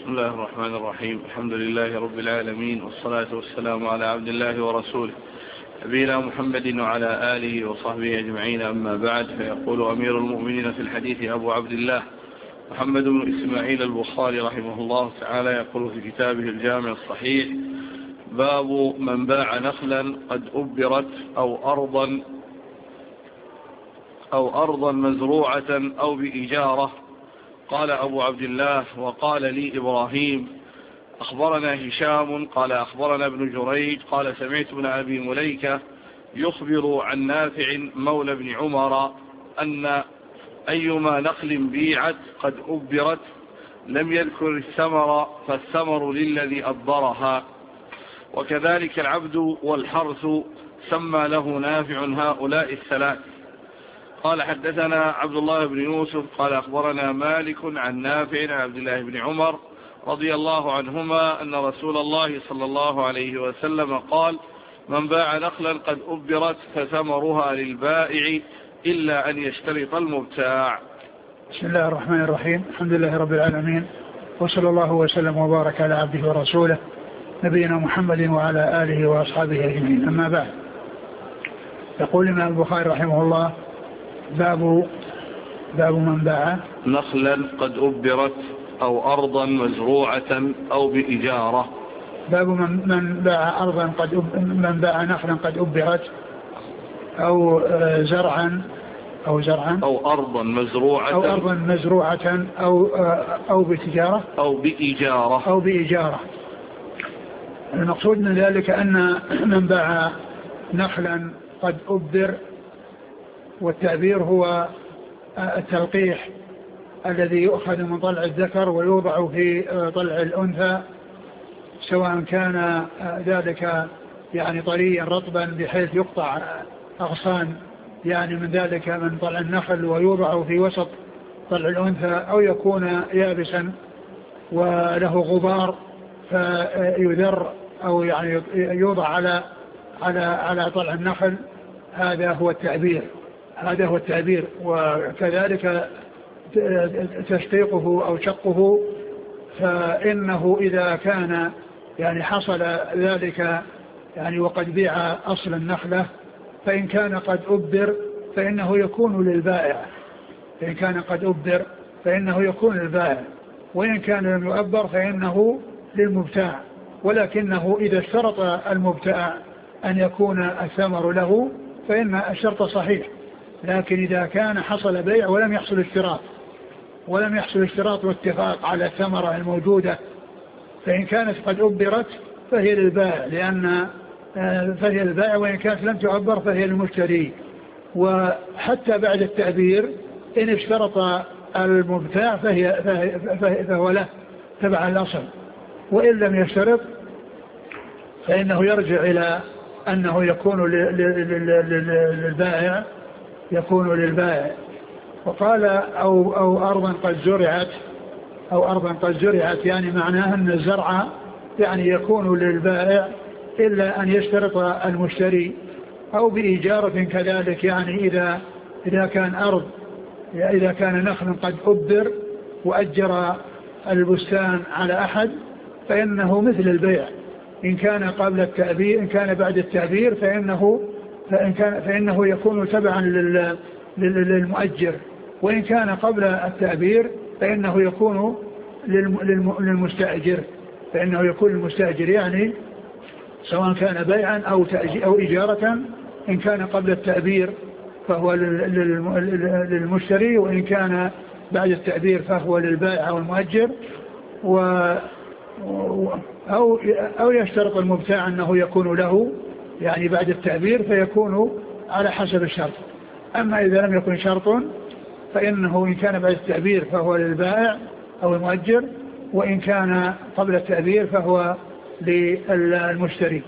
بسم الله الرحمن الرحيم. الحمد لله رب العالمين، والصلاة والسلام على عبد الله ورسوله نبينا محمد وعلى آله وصحبه أجمعين. أما بعد، فيقول أمير المؤمنين في الحديث أبو عبد الله محمد بن إسماعيل البخاري رحمه الله تعالى، يقول في كتابه الجامع الصحيح: باب من باع نخلا قد أبرت أو أرضا مزروعة أو بإجارة. قال أبو عبد الله: وقال لي إبراهيم أخبرنا هشام قال أخبرنا ابن جريج قال سمعت ابن أبي مليكة يخبر عن نافع مولى ابن عمر أن أيما نخل بيعت قد أبرت لم يذكر الثمر، فالثمر للذي أبرها، وكذلك العبد والحرث سمى له نافع هؤلاء الثلاث. قال: حدثنا عبد الله بن يوسف قال أخبرنا مالك عن نافع عن عبد الله بن عمر رضي الله عنهما أن رسول الله صلى الله عليه وسلم قال: من باع نخلا قد أبرت فثمرها للبائع إلا أن يشترط المبتاع. بسم الله الرحمن الرحيم. الحمد لله رب العالمين، وصلى الله وسلم وبارك على عبده ورسوله نبينا محمد وعلى آله وأصحابه أجمعين. أما بعد، يقول الإمام البخاري رحمه الله: باب من باع نخلا قد أبرت أو أرضا مزروعة أو بإجارة. باب من باع أرضا من باع نخلا قد أبرت أو زرعا أو أرضا مزروعة أو بتجارة أو بإجارة. المقصود من ذلك أن من باع نخلا قد أبر، والتعبير هو التلقيح الذي يؤخذ من طلع الذكر ويوضع في طلع الأنثى، سواء كان ذلك يعني طريا رطبا بحيث يقطع أغصان يعني من ذلك من طلع النخل ويوضع في وسط طلع الأنثى، أو يكون يابسا وله غبار فيذر أو يعني يوضع على طلع النخل. هذا هو التعبير. وكذلك تشقيقه أو شقه، فإنه إذا كان يعني حصل ذلك يعني وقد بيع أصل النخلة، فإن كان قد أبر فإنه يكون للبائع، وإن كان لم يؤبر فإنه للمبتاع. ولكنه إذا اشترط المبتاع أن يكون الثمر له فإن الشرط صحيح. لكن إذا كان حصل بيع ولم يحصل اشتراط واتفاق على الثمرة الموجودة، فإن كانت قد أبرت فهي للبائع، وإن كانت لم تؤبر فهي للمشتري. وحتى بعد التعبير إن اشترط المبتاع فهو له تبع الأصل، وإن لم يشترط فإنه يرجع إلى أنه يكون للبائع. وقال أو أرضا قد زرعت يعني معناه أن الزرع يعني يكون للبائع إلا أن يشترط المشتري، أو بإجارة كذلك، يعني إذا كان نخل قد أبر وأجر البستان على أحد فإنه مثل البيع. إن كان بعد التعبير فإنه يكون تبعا للمؤجر، وإن كان قبل التعبير فإنه يكون للمستأجر، يعني سواء كان بيعا أو إجارة. إن كان قبل التعبير فهو للمشتري، وإن كان بعد التعبير فهو للبائع أو المؤجر. أو يشترط المبتاع أنه يكون له يعني بعد التعبير، فيكون على حسب الشرط. أما إذا لم يكن شرط فإنه إن كان بعد التعبير فهو للبائع أو المؤجر، وإن كان قبل التعبير فهو للمشتري.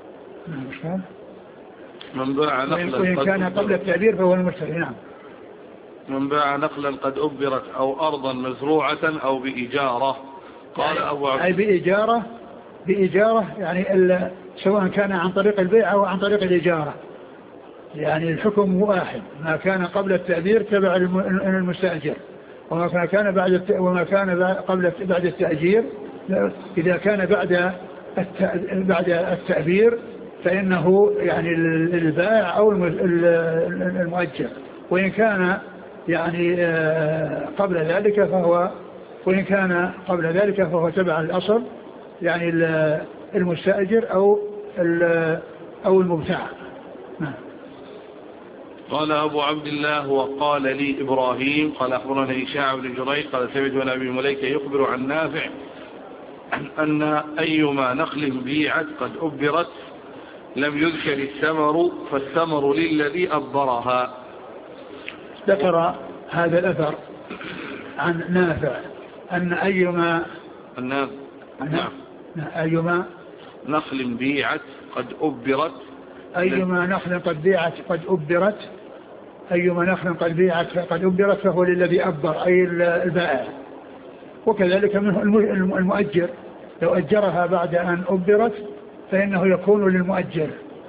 وإن كان قبل التعبير فهو للمشتري. نعم. من باع نخلا قد أبرت أو أرضا مزروعة أو بإجارة. قال أبو عبد أي بإجارة يعني سواء كان عن طريق البيع أو عن طريق الإجارة، يعني الحكم واحد. ما كان قبل التعبير تبع المستأجر، وما كان بعد قبل بعد التأجير إذا كان بعد التأبير فإنه يعني البائع أو المؤجر، وإن كان يعني قبل ذلك فهو تبع الأصل، يعني المستأجر أو المبتاع. قال أبو عبد الله وقال لي إبراهيم قال أخبرنا هشام بن جريج قال سمعت عن أبي مليكة يخبر عن نافع أن أيما نخل بيعت قد أبرت لم يذكر الثمر فالثمر للذي أبرها. ذكر هذا الأثر عن نافع أن أيما نخل بيعت قد أبرت أيما نخل قد بيعت قد أبرت فهو للذي أبر أي البائع، وكذلك منه المؤجر لو أجرها بعد أن أبرت فإنه يكون للمؤجر.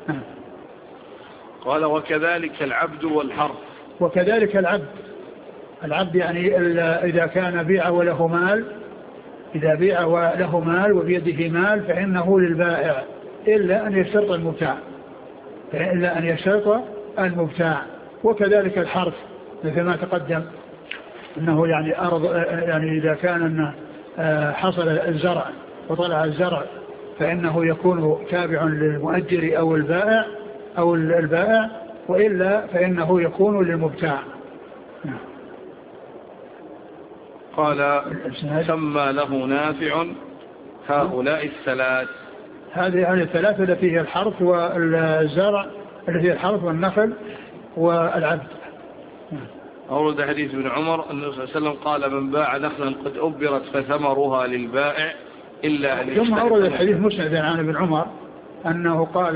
قال وكذلك العبد والحرث. وكذلك العبد يعني إذا كان بيع وله مال، إذا بيع وله مال وبيده مال فإنه للبائع إلا أن يشترط المبتاع. وكذلك الحرث مثل ما تقدم أنه يعني يعني إذا كان حصل الزرع وطلع الزرع فإنه يكون تابع للمؤجر أو البائع وإلا فإنه يكون للمبتاع. قال سمى له نافع هؤلاء الثلاث. هذه الثلاثة التي هي الحرث والزرع، التي هي الحرث والنخل والعبد. أورد حديث ابن عمر أن النبي صلى الله عليه وسلم قال من باع نخلا قد أبرت فثمرها للبائع إلا أن يشترط. ثم أورد الحديث مسند عن ابن عمر أنه قال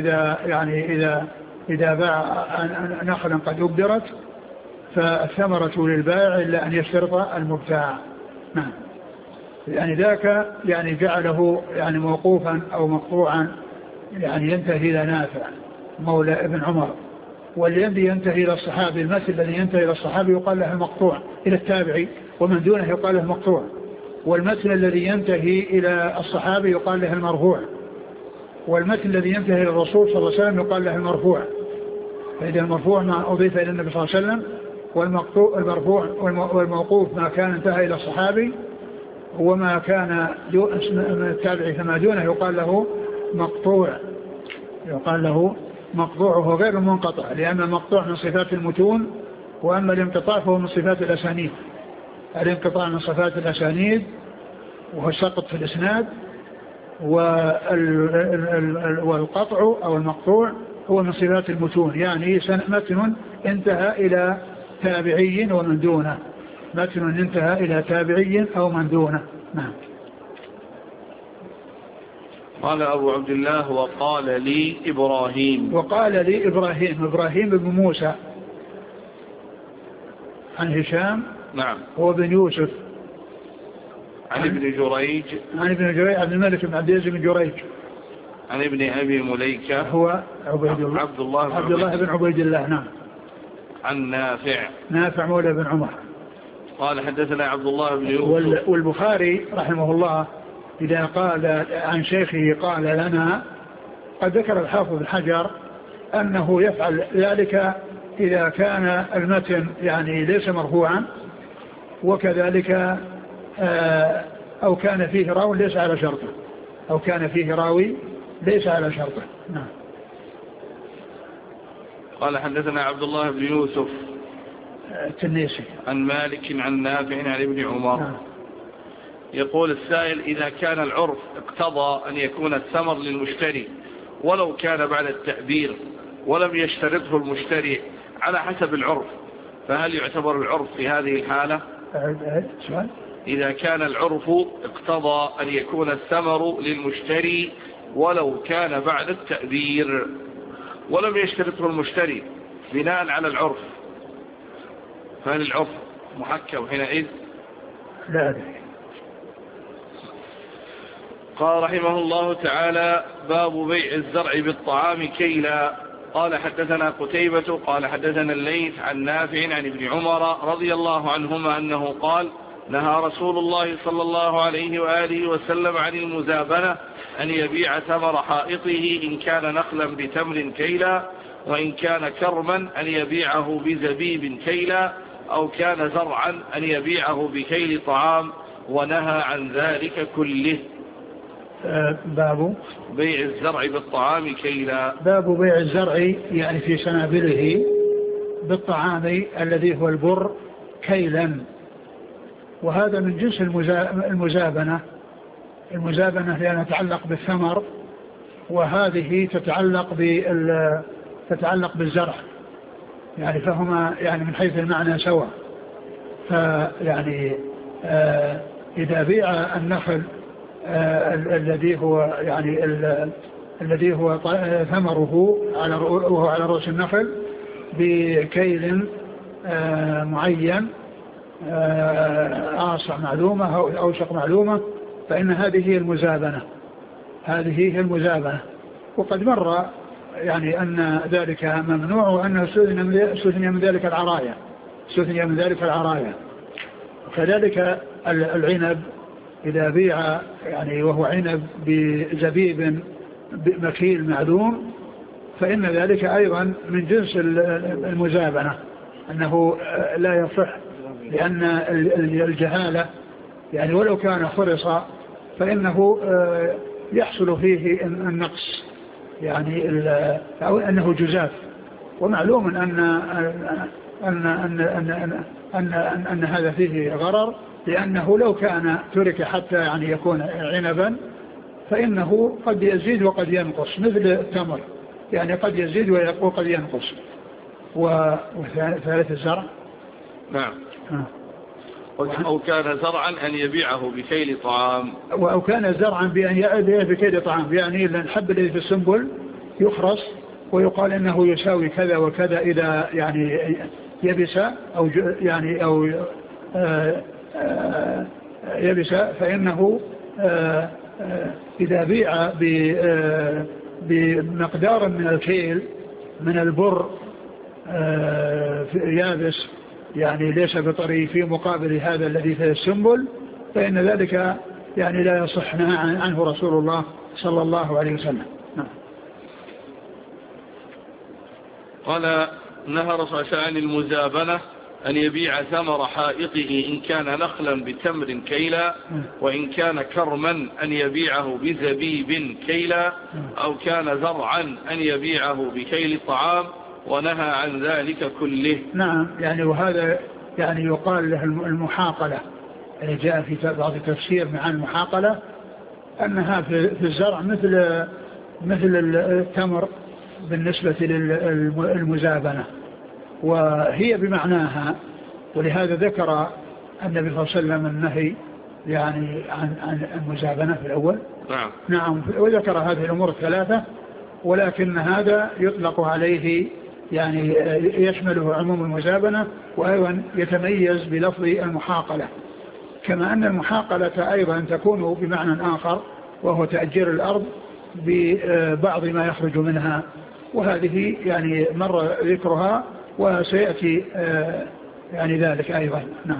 إذا باع نخلا قد أبرت فالثمرة للبائع إلا أن يشترط المبتاع. نعم. يعني ذاك يعني جعله يعني موقوفا أو مقطوعا يعني ينتهي إلى نافع مولى ابن عمر، والذي ينتهي إلى الصحابي المثل الذي ينتهي إلى الصحابي يقال له المقطوع، إلى التابعي ومن دونه يقال له المقطوع، والمثل الذي ينتهي إلى الصحابي يقال له المرفوع، والمثل الذي ينتهي إلى الرسول صلى الله عليه وسلم يقال له المرفوع. فإذا المرفوع ما أضيف إلى النبي صلى الله عليه وسلم، والمرفوع والموقوف ما كان انتهى إلى الصحابي، وما كان التابعي فما دونه يقال له مقطوع وهو غير منقطع، لأن المقطوع من صفات المتون، وأما الانقطاع فهو من صفات الأسانيد. الانقطاع من صفات الأسانيد وهو السقط في الإسناد، والقطع أو المقطوع هو من صفات المتون، يعني متن انتهى إلى تابعي ومن دونه، متن انتهى إلى تابعي أو من دونه. نعم. قال أبو عبد الله وقال لي إبراهيم بن موسى عن هشام. نعم. هو بن يوسف عن ابن جريج عبد الملك بن عبد العزيز بن جريج عن ابن أبي مليكة هو عبد الله بن عبيد الله. نعم. عن نافع مولى بن عمر قال حدثنا عبد الله بن يوسف. والبخاري رحمه الله إذا قال عن شيخه قال لنا، قد ذكر الحافظ بن حجر أنه يفعل ذلك إذا كان المتن يعني ليس مرفوعا، وكذلك أو كان فيه راوي ليس على شرطه. نعم. قال حدثنا عبد الله بن يوسف التنيسي عن مالك عن نافع عن ابن عمر. نعم. يقول السائل إذا كان العرف اقتضى أن يكون الثمر للمشتري ولو كان بعد التأبير ولم يشترطه المشتري على حسب العرف، فهل يعتبر العرف في هذه الحالة؟ إذا كان العرف اقتضى أن يكون الثمر للمشتري ولو كان بعد التأبير ولم يشترطه المشتري بناء على العرف، فهل العرف محكم حينئذ؟ لا أدري. قال رحمه الله تعالى باب بيع الزرع بالطعام كيلا. قال حدثنا قتيبة قال حدثنا الليث عن نافع عن ابن عمر رضي الله عنهما أنه قال نهى رسول الله صلى الله عليه وآله وسلم عن المزابنة أن يبيع ثمر حائطه إن كان نخلا بتمر كيلا، وإن كان كرما أن يبيعه بزبيب كيلا، أو كان زرعا أن يبيعه بكيل طعام، ونهى عن ذلك كله. باب بيع الزرع بالطعام كيلا. باب بيع الزرع يعني في سنابله بالطعام الذي هو البر كيلا، وهذا من جنس المزابنة. المزابنة لأنها تتعلق بالثمر، وهذه تتعلق بالزرع، يعني فهما يعني من حيث المعنى سواء. فيعني إذا بيع النخل الذي هو يعني الذي هو ثمره وهو على رؤوس النخل بكيل معين، آصع معلومة أو أوسق معلومة، فإن هذه هي المزابنة. هذه هي المزابنة. وقد مر يعني أن ذلك ممنوع، وأنه استثني من ذلك العرايا، استثني من ذلك العرايا. وكذلك العنب إذا بيع يعني وهو عنب بزبيب مكيل معلوم، فإن ذلك أيضا من جنس المزابنة، أنه لا يصح، لأن الجهالة يعني ولو كان خرصا فإنه يحصل فيه النقص، يعني أو أنه جزاف. ومعلوم أن هذا فيه غرر، لأنه لو كان ترك حتى يعني يكون عنبا فإنه قد يزيد وقد ينقص، مثل التمر يعني قد يزيد وقد ينقص. وثالث الزرع نعم. أو كان زرعا أن يبيعه بكيل طعام، أو كان زرعا بأن يبيعه بكيل طعام، يعني الحب الذي في السنبل يخرص ويقال إنه يساوي كذا وكذا إذا يعني يبس أو يعني أو يبس، فإنه إذا بيع بمقدار من الكيل من البر يابس يعني ليس بطري في مقابل هذا الذي في السنبل، فإن ذلك يعني لا يصح عنه رسول الله صلى الله عليه وسلم. قال نهى رسول الله عن المزابنة أن يبيع ثمر حائطه إن كان نخلا بتمر كيلا، وإن كان كرما أن يبيعه بزبيب كيلا، أو كان زرعا أن يبيعه بكيل طعام، ونهى عن ذلك كله. نعم، يعني وهذا يعني يقال له المحاقلة، يعني جاء في بعض التفسير مع المحاقلة أنها في الزرع مثل التمر بالنسبة للمزابنة، وهي بمعناها. ولهذا ذكر النبي صلى الله عليه وسلم النهي يعني عن المزابنة في الأول. نعم، وذكر هذه الأمور الثلاثة، ولكن هذا يطلق عليه يعني يشمله عموم المزابنة، وأيضا يتميز بلفظ المحاقلة، كما أن المحاقلة أيضا تكون بمعنى آخر وهو تأجير الأرض ببعض ما يخرج منها، وهذه يعني مر ذكرها وسيأتي يعني ذلك أيضا. نعم.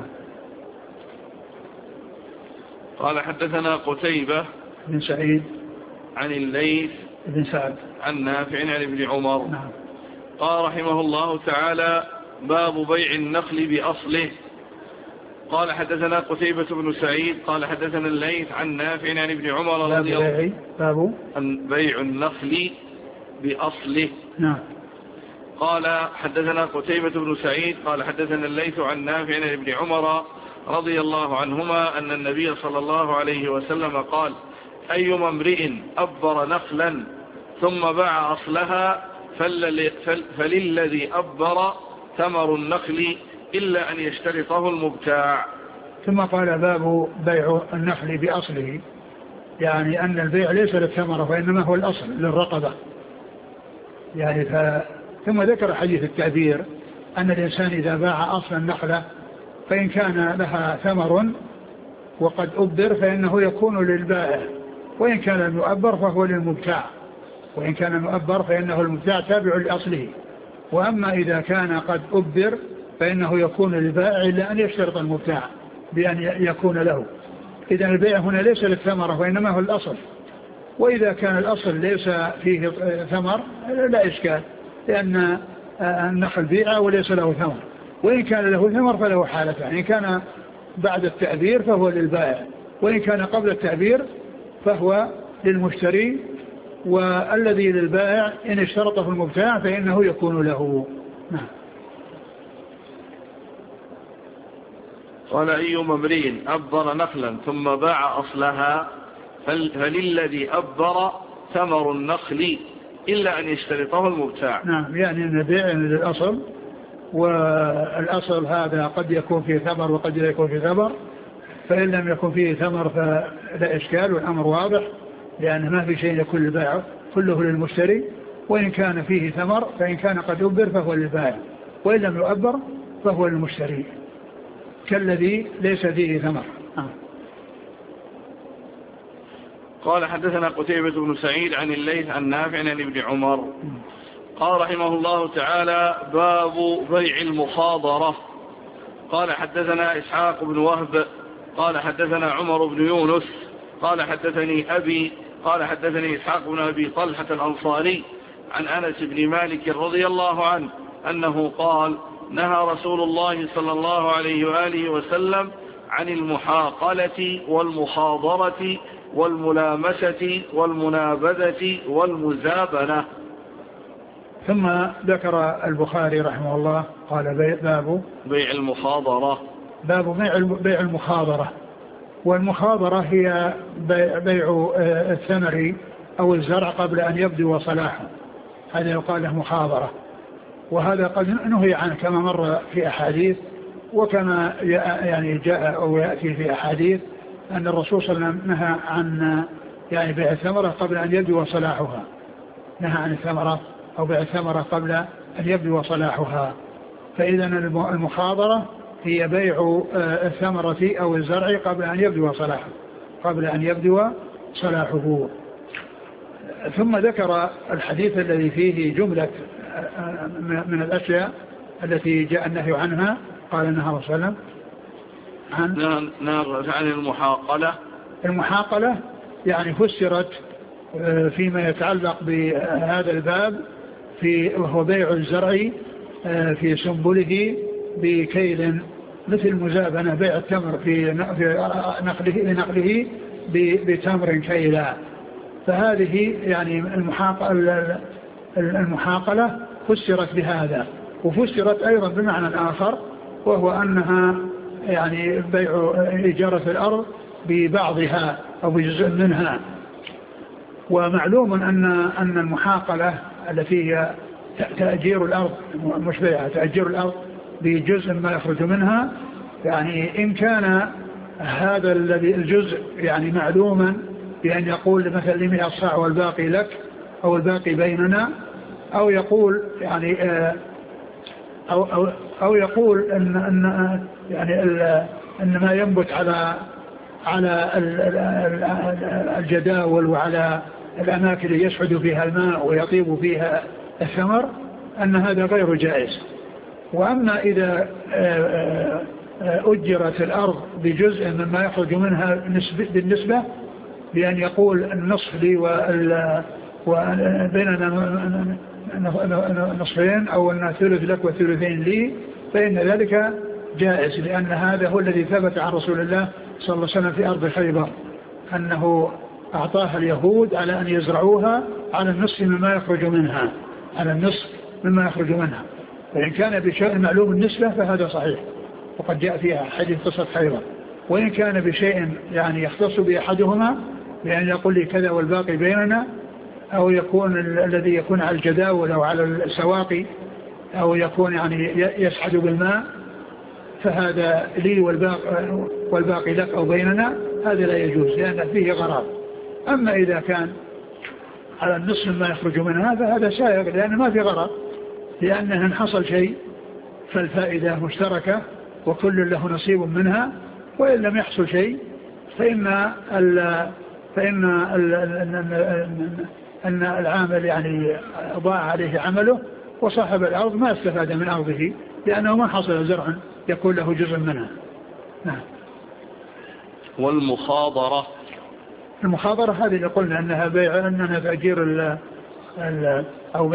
قال حدثنا قتيبة بن سعيد عن الليث بن سعد عن نافع عن ابن عمر. نعم. قال رحمه الله تعالى: باب بيع النخل بأصله. قال حدثنا قتيبة بن سعيد قال حدثنا الليث عن نافع عن ابن عمر رضي الله عنه. باب بيع النخل بأصله. نعم. قال حدثنا قتيبة بن سعيد قال حدثنا الليث عن نافع عن ابن عمر رضي الله عنهما أن النبي صلى الله عليه وسلم قال: أيما امرئ أبر نخلا ثم باع أصلها فللذي أبر ثمر النخل إلا أن يشترطه المبتاع. ثم قال: باب بيع النخل بأصله، يعني أن البيع ليس للثمرة وإنما هو الأصل للرقبة، يعني ثم ذكر حديث التعبير أن الإنسان إذا باع أصل النخلة فإن كان لها ثمر وقد أبر فإنه يكون للبائع، وإن كان المؤبر فهو للمبتاع، وإن كان المؤبر فإنه المبتاع تابع لأصله. وأما إذا كان قد أبر فإنه يكون للبائع إلا أن يشترط المبتاع بأن يكون له. إذن البيع هنا ليس للثمرة وإنما هو الأصل، وإذا كان الأصل ليس فيه ثمر لا إشكال، لأن النخل بيع وليس له ثمر، وإن كان له ثمر فله حالة، إن كان بعد التعبير فهو للبائع، وإن كان قبل التعبير فهو للمشتري، والذي للبائع إن اشترطه المبتاع فإنه يكون له. نعم. قال أي امرئ أبر نخلا ثم باع أصلها فللذي أبر ثمر النخل إلا أن يشترطه المبتاع. نعم، يعني أن البيع للأصل، والأصل هذا قد يكون فيه ثمر وقد لا يكون فيه ثمر، فإن لم يكن فيه ثمر فلا إشكال والأمر واضح، لأن ما في شيء يكون البائع كله للمشتري، وإن كان فيه ثمر فإن كان قد أبر فهو للبائع، وإن لم يؤبر فهو للمشتري كالذي ليس فيه ثمر. قال حدثنا قتيبة بن سعيد عن الليث عن نافع عن ابن عمر قال رحمه الله تعالى: باب بيع المخاضرة. قال حدثنا إسحاق بن وهب قال حدثنا عمر بن يونس قال حدثني أبي قال حدثني إسحاق بن أبي طلحة الأنصاري عن أنس بن مالك رضي الله عنه أنه قال: نهى رسول الله صلى الله عليه وآله وسلم عن المحاقلة والمخاضرة والملامسة والمنابذة والمزابنة. ثم ذكر البخاري رحمه الله قال: باب بيع المخاضرة. باب بيع المخاضرة. والمخاضرة هي بيع الثمر أو الزرع قبل أن يبدو صلاحه، هذا يقال له مخاضرة. وهذا قد نهي عنه كما مر في أحاديث، وكما يعني جاء أو يأتي في أحاديث أن الرسول صلى الله عليه وسلم نهى عن يعني بيع الثمرة قبل أن يبدو صلاحها، نهى عن الثمرة أو بيع الثمرة قبل أن يبدو صلاحها. فإذا المخاضرة هي بيع الثمرة أو الزرع قبل أن يبدو صلاحه، قبل أن يبدو صلاحه. ثم ذكر الحديث الذي فيه جملة من الأشياء التي جاء النهي عنها. قال: نهى رسول الله عن المحاقلة. المحاقلة يعني فسرت فيما يتعلق بهذا الباب وهو بيع الزرع في سنبله بكيل، مثل مزابنة بيع التمر في نقله بتمر كيلا. فهذه يعني المحاقلة فسرت بهذا، وفسرت أيضا بمعنى آخر، وهو أنها يعني بيع إجارة الأرض ببعضها أو بجزء منها. ومعلوم أن المحاقلة التي هي تأجير الأرض، مش بيعها، تأجير الأرض بجزء ما يخرج منها، يعني إن كان هذا الجزء يعني معلوما بأن يقول مثلا لي 100 صاع والباقي لك أو الباقي بيننا، أو يقول يعني أو يقول أن ما ينبت على الجداول وعلى الأماكن اللي يسعد فيها الماء ويطيب فيها الثمر، أن هذا غير جائز. وأما إذا أجرت الأرض بجزء مما يخرج منها بالنسبة، بأن يقول النصف لي وبيننا نصفين، أو أن ثلث لك وثلثين لي، فإن ذلك جائز، لأن هذا هو الذي ثبت عن رسول الله صلى الله عليه وسلم في أرض خيبر، أنه أعطاها اليهود على أن يزرعوها على النصف مما يخرج منها، على النصف مما يخرج منها. فإن كان بشيء معلوم النسبة فهذا صحيح، وقد جاء فيها حديث قصة خيبر. وإن كان بشيء يعني يختص بأحدهما بأن يقول لي كذا والباقي بيننا، أو يكون الذي يكون على الجداول أو على السواقي، أو يكون يعني يسعد بالماء، فهذا لي والباقي لك أو بيننا، هذا لا يجوز لأن فيه غرار. أما إذا كان على النصف ما يخرج منها فهذا سائغ، لأن ما في غرار، لأنه إن حصل شيء فالفائدة مشتركة وكل له نصيب منها، وإن لم يحصل شيء أن العامل يعني ضاع عليه عمله، وصاحب الأرض ما استفاد من أرضه، لأنه ما حصل زرع يكون له جزء منها. نعم. والمخاضرة. المخاضرة هذه اللي قلنا أنها أننا تأجير أو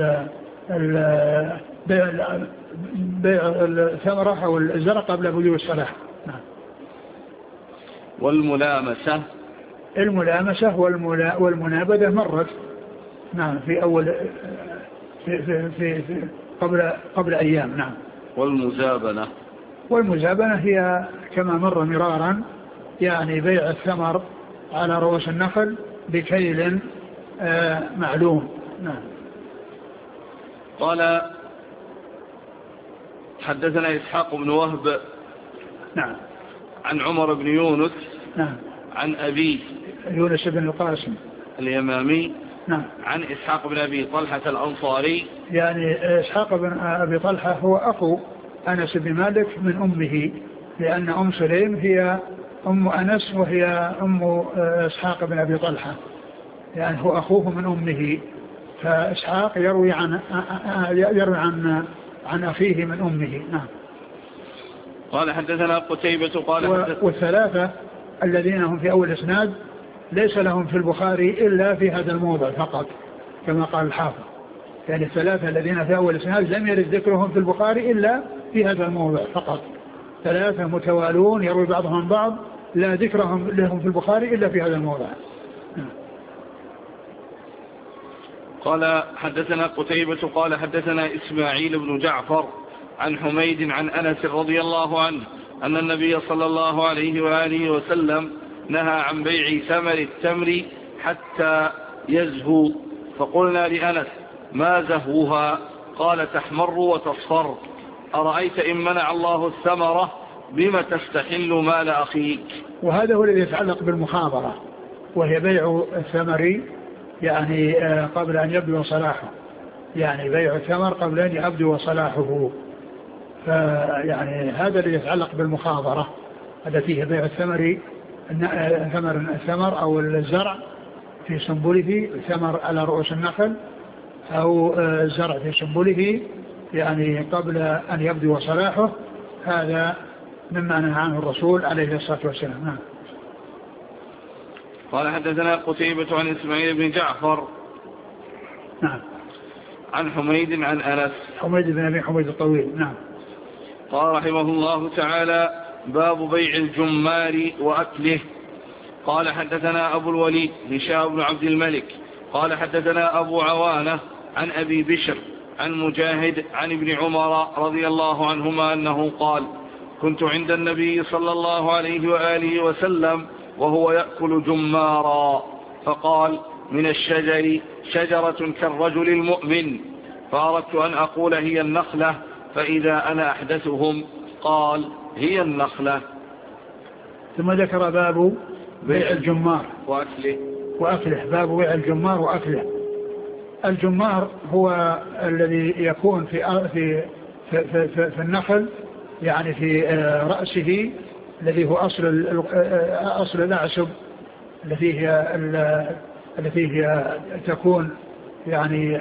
بيع الثمرة أو الزرع قبل بدو الصلاة. نعم. والملامسة. الملامسة والمنابذة مرت. نعم في أول في قبل أيام. نعم. والمزابنة. والمزابنة هي كما مر مرارا يعني بيع الثمر على رؤوس النخل بكيل معلوم. نعم. قال حدثنا إسحاق بن وهب. نعم. عن عمر بن يونس. نعم. عن أبي يونس بن القاسم اليمامي. نعم. عن إسحاق بن أبي طلحة الأنصاري. يعني إسحاق بن أبي طلحة هو أخو أنس بن مالك من أمه، لأن أم سليم هي أم أنس وهي أم إسحاق بن أبي طلحة، يعني هو أخوه من أمه، فإسحاق يروي عن أخيه من أمه. نعم. قال حدثنا قتيبة قال والثلاثة الذين هم في أول إسناد ليس لهم في البخاري إلا في هذا الموضع فقط كما قال الحافظ، يعني الثلاثة الذين في أول إسناد لم يرد ذكرهم في البخاري إلا في هذا الموضع فقط، ثلاثة متوالون يروي بعضهم عن بعض لا ذكرهم لهم في البخاري إلا في هذا الموضع. قال حدثنا قتيبة قال حدثنا إسماعيل بن جعفر عن حميد عن أنس رضي الله عنه أن النبي صلى الله عليه وآله وسلم نهى عن بيع ثمر التمر حتى يزهو، فقلنا لأنس ما زهوها؟ قال تحمر وتصفر. أرأيت إن منع الله الثمرة بما تستحل مال أخيك؟ وهذا هو الذي يتعلق بالمخابرة، وهي بيع الثمر يعني قبل أن يبدو صلاحه، يعني بيع الثمر قبل أن يبدو صلاحه، فيعني هذا الذي يتعلق بالمخابرة التي هي بيع الثمر أو الزرع في سنبله، الثمر على رؤوس النخل أو الزرع في سنبله يعني قبل أن يبدو صلاحه، هذا مما نهى عنه الرسول عليه الصلاة والسلام. نعم. قال حدثنا قتيبة عن إسماعيل بن جعفر. نعم. عن حميد عن أنس. حميد بن أبي حميد الطويل. نعم. قال رحمه الله تعالى باب بيع الجمار وأكله. قال حدثنا أبو الوليد هشام بن عبد الملك قال حدثنا أبو عوانة عن أبي بشر عن مجاهد عن ابن عمر رضي الله عنهما أنه قال كنت عند النبي صلى الله عليه وآله وسلم وهو يأكل جمارا، فقال من الشجر شجرة كالرجل المؤمن، فأردت أن أقول هي النخلة، فإذا أنا أحدثهم قال هي النخلة. ثم ذكر باب بيع الجمار وأكله. باب بيع الجمار وأكله. الجمار هو الذي يكون في النخل، يعني في رأسه الذي هو أصل الأعشب التي هي تكون يعني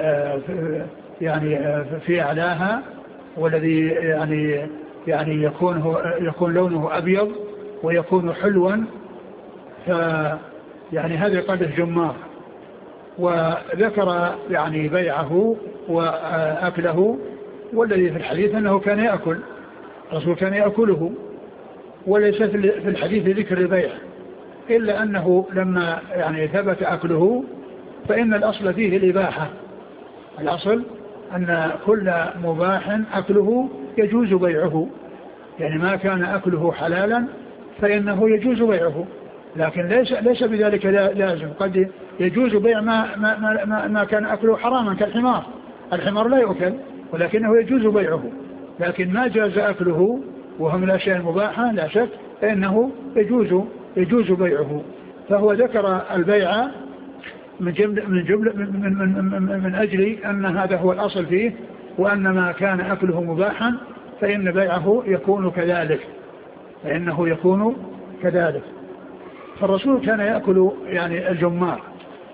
في أعلاها، والذي يعني يكون لونه أبيض ويكون حلوا، يعني هذا قد الجمار. وذكر يعني بيعه وأكله، والذي في الحديث أنه كان يأكل، الرسول كان يأكله، وليس في الحديث ذكر البيع، إلا أنه لما يعني ثبت أكله فإن الأصل فيه الإباحة، الأصل أن كل مباح أكله يجوز بيعه، يعني ما كان أكله حلالا فإنه يجوز بيعه، لكن ليس بذلك لازم، قد يجوز بيع ما كان أكله حراما كالحمار، الحمار لا يؤكل ولكنه يجوز بيعه، لكن ما جاز أكله وهو من الأشياء المباحة لا شك فإنه يجوز بيعه. فهو ذكر البيع من أجل أن هذا هو الأصل فيه، وأن ما كان أكله مباحا فإن بيعه يكون كذلك، فالرسول كان يأكل يعني الجمار،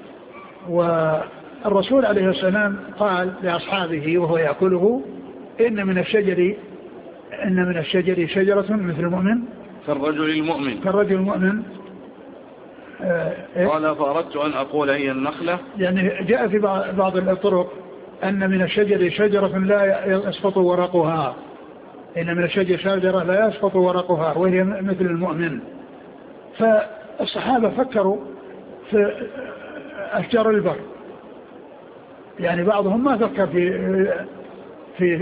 والرسول عليه السلام قال لأصحابه وهو يأكله إن من الشجر شجرة مثل المؤمن، كالرجل المؤمن. قال فأردت أن أقول هي النخلة. يعني جاء في بعض الطرق أن من الشجر شجرة لا يسقط ورقها، إن من الشجر شجرة لا يسقط ورقها وهي مثل المؤمن. فالصحابة فكروا في أشجار البر، يعني بعضهم ما فكر في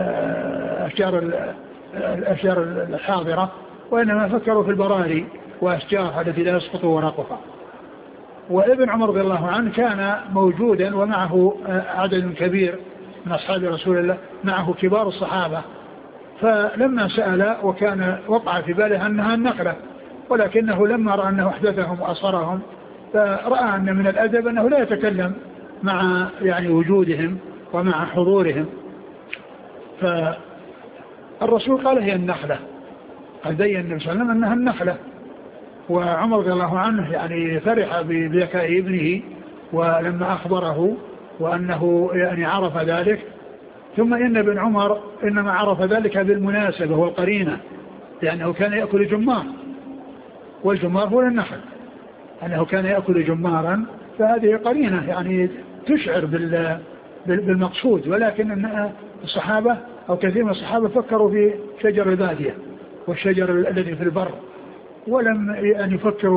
الأشجار الحاضرة، وإنما فكروا في البراري وأشجار التي لا يسقط ورقها. وابن عمر رضي الله عنه كان موجودا ومعه عدد كبير من أصحاب رسول الله، معه كبار الصحابة، فلما سأل وكان وقع في باله أنها النخلة، ولكنه لما رأى أنه أحدثهم وأصرهم فرأى أن من الأدب أنه لا يتكلم مع يعني وجودهم ومع حضورهم. فالرسول قال هي النخلة، قد بين النبي صلى الله عليه وسلم أنها النخلة. وعمر رضي الله عنه يعني فرح بذكاء ابنه ولما أخبره وأنه يعني عرف ذلك. ثم إن ابن عمر إنما عرف ذلك بالمناسبة والقرينة، لأنه كان يأكل جمار، والجمار هو النخل، أنه كان يأكل جمارا، فهذه قرينة يعني تشعر بالمقصود. ولكن الصحابة أو كثير من الصحابة فكروا في شجر البادية والشجر الذي في البر، ولم أن يفكروا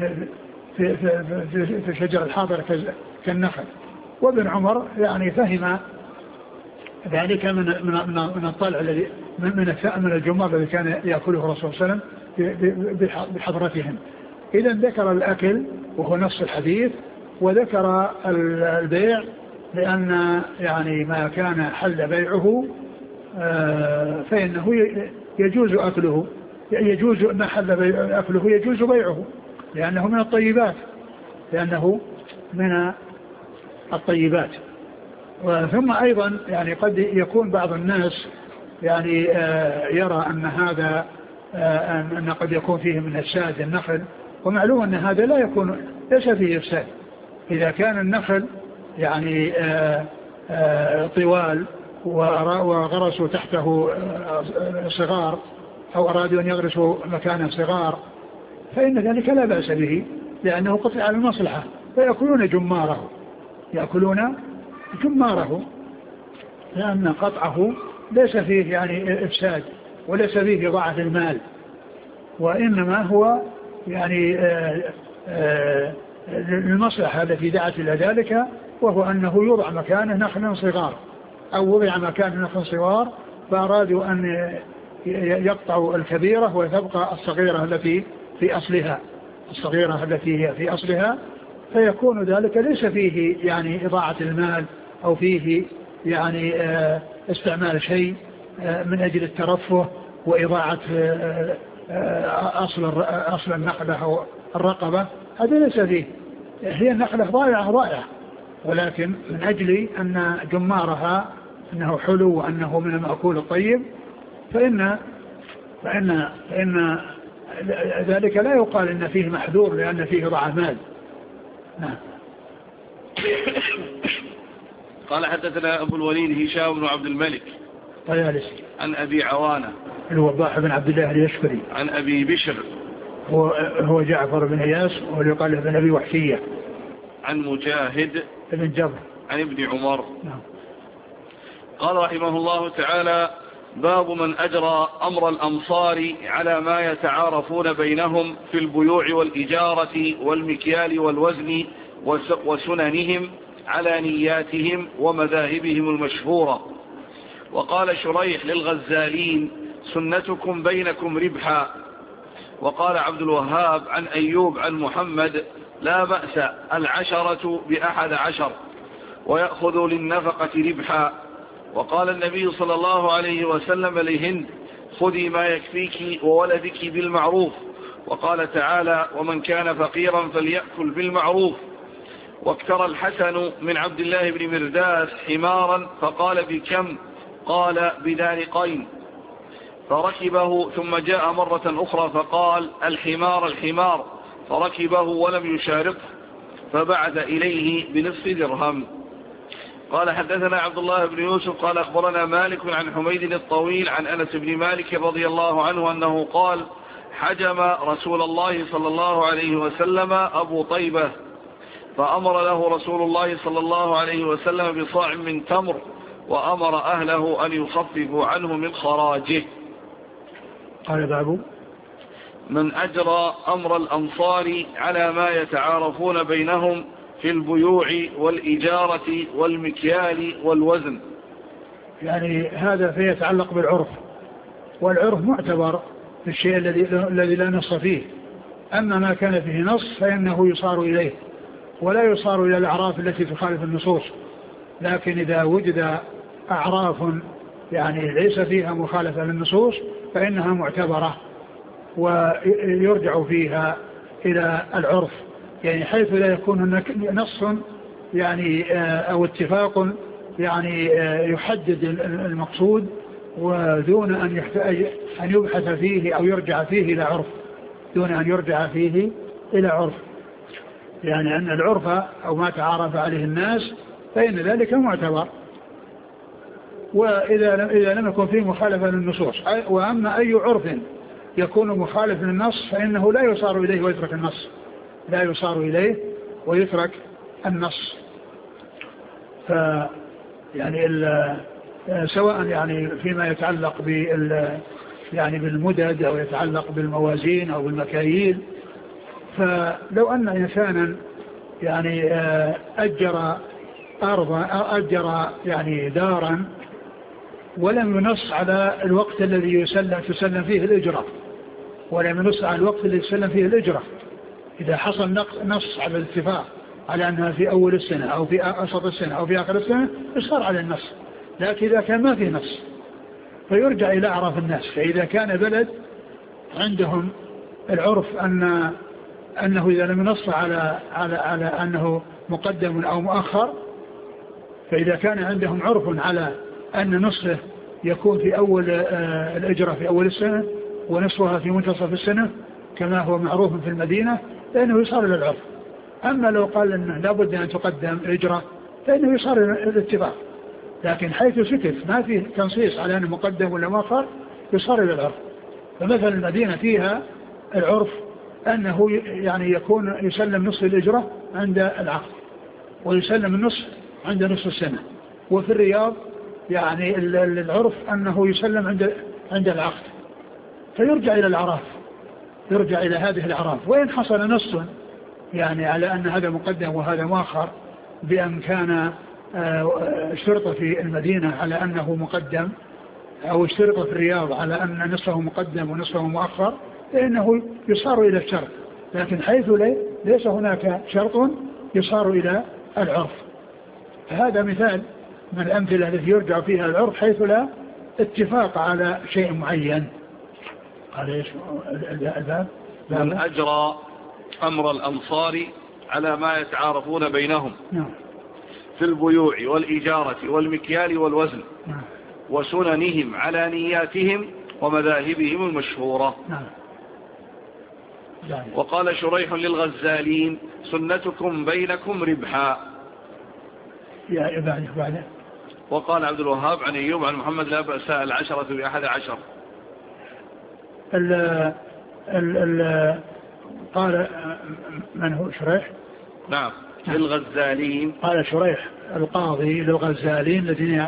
في شجر الحاضر كالنخل. وابن عمر يعني فهم ذلك من الطلع الذي من الجمار الذي كان يأكله الرسول صلى الله عليه وسلم بحضرتهم. إذا ذكر الأكل وهو نص الحديث، وذكر البيع لأن يعني ما كان حل بيعه فإنه يجوز أكله، يجوز ما حل أكله يجوز بيعه، لأنه من الطيبات. ثم أيضا يعني قد يكون بعض الناس يعني يرى أن هذا أن قد يكون فيه من إفساد النخل، ومعلوم أن هذا ليس فيه إفساد. إذا كان النخل يعني طوال وغرسوا تحته صغار أو أرادوا أن يغرسوا مكانا صغار فإن ذلك لا بأس به، لأنه قطع على المصلحة، فيأكلون جماره، لأن قطعه ليس فيه يعني إفساد وليس فيه إضاعة المال، وإنما هو يعني المصلحة التي دعت إلى ذلك، وهو أنه يوضع مكانه نخل صغار أو وضع مكانه نخل صغار، فأرادوا أن يقطعوا الكبيرة وتبقى الصغيرة التي في أصلها، فيكون ذلك ليس فيه يعني إضاعة المال أو فيه يعني استعمال شيء من أجل الترفه وإضاعة أصل النخلة أو الرقبة، هذا ليس فيه. هي النخلة ضائعة، ولكن من أجل أن جمارها أنه حلو وأنه من المأكول الطيب فإن ذلك لا يقال إن فيه محذور لأن فيه ضاع مال. نعم. قال حدثنا أبو الوليد هشام بن عبد الملك طيالسي عن أبي عوانة الوضاح بن عبد الله اليشكري عن أبي بشر هو جعفر بن إياس ويقال له بن أبي وحشية عن مجاهد بن جبر عن ابن عمر. نعم. قال رحمه الله تعالى: باب من أجرى أمر الأمصار على ما يتعارفون بينهم في البيوع والإجارة والمكيال والوزن وسننهم على نياتهم ومذاهبهم المشهورة. وقال شريح للغزالين: سنتكم بينكم ربحا. وقال عبد الوهاب عن أيوب عن محمد: لا بأس 10 ب11 ويأخذ للنفقة ربحا. وقال النبي صلى الله عليه وسلم لهند: خذي ما يكفيك وولدك بالمعروف. وقال تعالى: ومن كان فقيرا فليأكل بالمعروف. واكترى الحسن من عبد الله بن مرداس حمارا فقال: بكم؟ قال: بدارقين. فركبه ثم جاء مرة أخرى فقال: الحمار، فركبه ولم يشارقه فبعث إليه بنصف درهم. قال حدثنا عبد الله بن يوسف قال أخبرنا مالك عن حميد الطويل عن أنس بن مالك رضي الله عنه أنه قال: حجم رسول الله صلى الله عليه وسلم أبو طيبة فأمر له رسول الله صلى الله عليه وسلم بصاع من تمر وأمر أهله أن يخففوا عنه من خراجه. قال باب من أجرى أمر الأنصار على ما يتعارفون بينهم في البيوع والإجارة والمكيال والوزن. يعني هذا فيتعلق بالعرف، والعرف معتبر في الشيء الذي لا نص فيه. أما ما كان فيه نص فإنه يصار إليه ولا يصار إلى الأعراف التي تخالف النصوص. لكن إذا وجد أعراف يعني ليس فيها مخالفة للنصوص فإنها معتبرة ويرجع فيها إلى العرف، يعني حيث لا يكون هناك نص يعني أو اتفاق يعني يحدد المقصود ودون أن يبحث فيه أو يرجع فيه إلى عرف، دون أن يرجع فيه إلى عرف. يعني أن العرف أو ما تعارف عليه الناس فإن ذلك معتبر، وإذا لم يكن فيه مخالفة للنصوص. وأما أي عرف يكون مخالف للنص فإنه لا يصار إليه ويترك النص، لا يصار إليه ويترك النص. يعني سواء يعني فيما يتعلق يعني بالمدد أو يتعلق بالموازين أو بالمكاييل. فلو أن إنسانا يعني أجر أرضا أو أجر يعني دارا ولم ينص على الوقت الذي تسلم فيه الإجرة، ولم ينص على الوقت الذي تسلم فيه الإجرة، إذا حصل نص على الاتفاق على أنها في أول السنة أو في أوسط السنة أو في آخر السنة يصار على النص. لكن إذا كان ما فيه نص فيرجع إلى أعراف الناس. فإذا كان بلد عندهم العرف أنه إذا لم ينص على أنه مقدم أو مؤخر، فإذا كان عندهم عرف على أن نصفه يكون في أول الإجرة في أول السنة ونصفها في منتصف السنة كما هو معروف في المدينة فإنه يصار إلى العرف. أما لو قال أنه لابد أن تقدم الإجرة فإنه يصار إلى الاتفاق. لكن حيث سكت ما فيه تنصيص على أنه مقدم ولا مؤخر يصار إلى العرف. فمثلا المدينة فيها العرف أنه يعني يكون يسلم نصف الإجرة عند العقد ويسلم النصف عند نصف السنة. وفي الرياض يعني العرف أنه يسلم عند العقد. فيرجع إلى الأعراف، يرجع إلى هذه الأعراف. وإن حصل نص يعني على أن هذا مقدم وهذا مؤخر بأن كان اشترط في المدينة على أنه مقدم أو اشترط في الرياض على أن نصفه مقدم ونصفه مؤخر فإنه يصار إلى الشرط. لكن حيث ليس هناك شرط يصار إلى العرف. فهذا مثال من الأمثلة التي يرجع فيها العرف حيث لا اتفاق على شيء معين. قال ايش الباب؟ من أجرى أمر الأنصار على ما يتعارفون بينهم في البيوع والإجارة والمكيال والوزن وسننهم على نياتهم ومذاهبهم المشهورة. وقال شريح للغزالين سنتكم بينكم ربحا. بعد. وقال عبد الوهاب عن أيوب عن محمد لا بأس العشرة ب11. قال من هو شريح؟ نعم للغزالين. قال شريح القاضي للغزالين الذين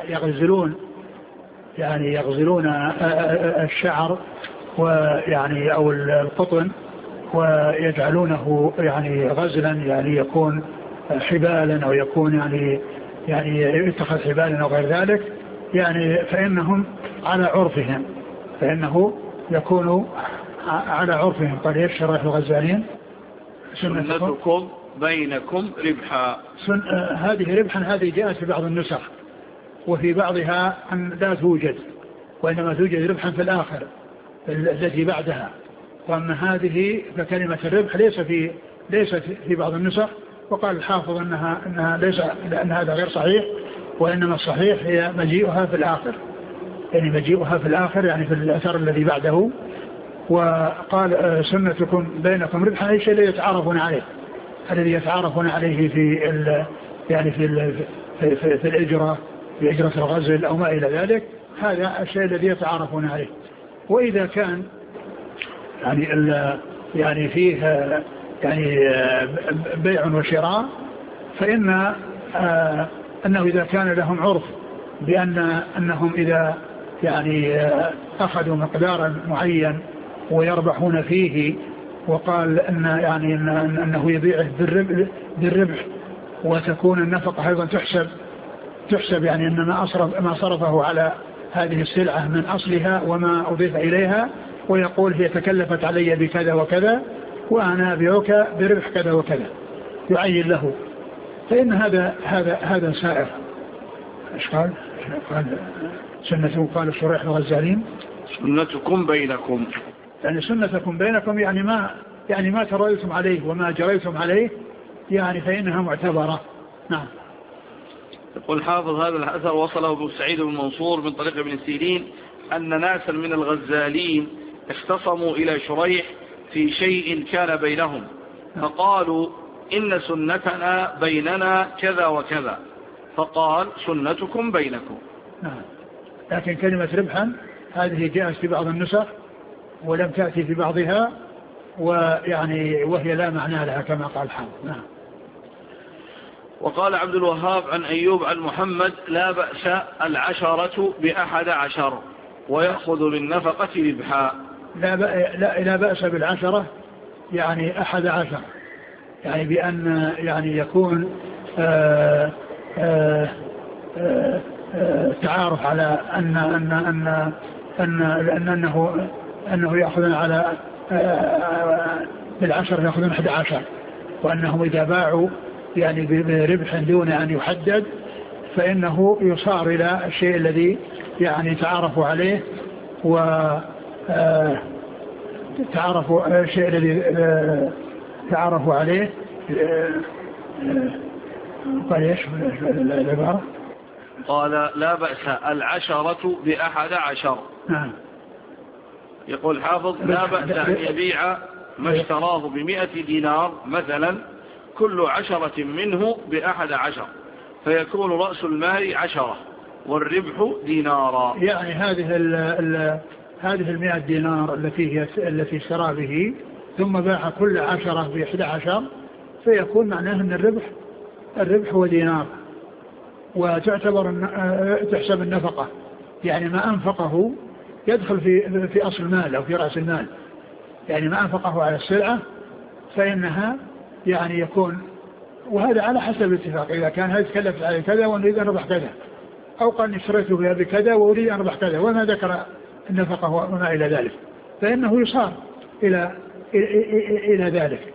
يغزلون الشعر ويعني أو القطن ويجعلونه يعني غزلا يعني يكون حبالا أو يكون يعني يتخذ حبالا أو غير ذلك يعني فإنهم على عرفهم فإنه يكون على عرفهم. قال ايش شرح الغزالين؟ سنتكم بينكم ربحا. هذه ربحا هذه جاءت في بعض النسخ وفي بعضها أن لا توجد وإنما توجد ربحا في الآخر التي بعدها. وأما هذه فكلمة الربح ليست في بعض النسخ. وقال الحافظ أنها ليس لأن هذا غير صحيح وإنما الصحيح هي مجيئها في الآخر يعني مجيئها في الآخر يعني في الأثر الذي بعده. وقال سنتكم بينكم ربحا أي شيء الذي يتعارفون عليه الذي يتعارفون عليه يعني في الإجرة في إجرة الغزل أو ما إلى ذلك. هذا الشيء الذي يتعارفون عليه. وإذا كان يعني فيه يعني بيع وشراء، فإن أنه إذا كان لهم عرف أنهم إذا يعني أخذوا مقدارا معين ويربحون فيه، وقال أنه يبيعه بالربح، وتكون النفقة أيضا تحسب يعني أن ما صرفه على هذه السلعة من أصلها وما أضيف إليها، ويقول هي تكلفت علي بكذا وكذا وأنا أبيعك بربح كذا وكذا، يعين له، فإن هذا سائر. ايش قال سنة؟ قال الشريح الغزالين سنتكم بينكم، يعني سنتكم بينكم يعني ما تريتم عليه وما جريتم عليه يعني فإنها معتبرة. نعم. يقول حافظ هذا الأثر وصله ابو سعيد بن منصور من طريق ابن سيرين أن ناسا من الغزالين اختصموا إلى شريح في شيء كان بينهم، فقالوا إن سنتنا بيننا كذا وكذا، فقال سنتكم بينكم. نعم. لكن كلمة ربحا هذه جاءت في بعض النسخ ولم تأتي في بعضها، وهي لا معنى لها كما قال حافظ. نعم. وقال عبد الوهاب عن أيوب عن محمد لا بأس 10 ب11 ويأخذ بالنفقة ربحا. لا بأس 10 يعني 11، يعني بأن يعني يكون تعارف على أنه يأخذون على بال10 يأخذون 11، وأنهم إذا باعوا يعني بربح دون أن يحدد فإنه يصار إلى الشيء الذي يعني تعارفوا عليه، الشيء الذي تعارفوا عليه. قال ايش العبارة؟ قال لا بأس 10 ب11. نعم. يقول حافظ لا بأس أن يبيع ما اشتراه ب100 دينار مثلا كل 10 منه ب11، فيكون رأس المال 10 والربح دينارا. يعني هذه 100 دينار التي اشترى به ثم باع كل 10 ب11، فيكون معناه أن الربح هو دينار، تحسب النفقة، يعني ما أنفقه يدخل في أصل المال أو في رأس المال، يعني ما أنفقه على السلعة فإنها يعني يكون، وهذا على حسب الاتفاق، إذا كان هذا تكلف على كذا ونريد أن ربح كذا، أو قال اشتريته بها بكذا وأريد أن ربح كذا وما ذكر النفقة وما إلى ذلك، فإنه يصار إلى ذلك.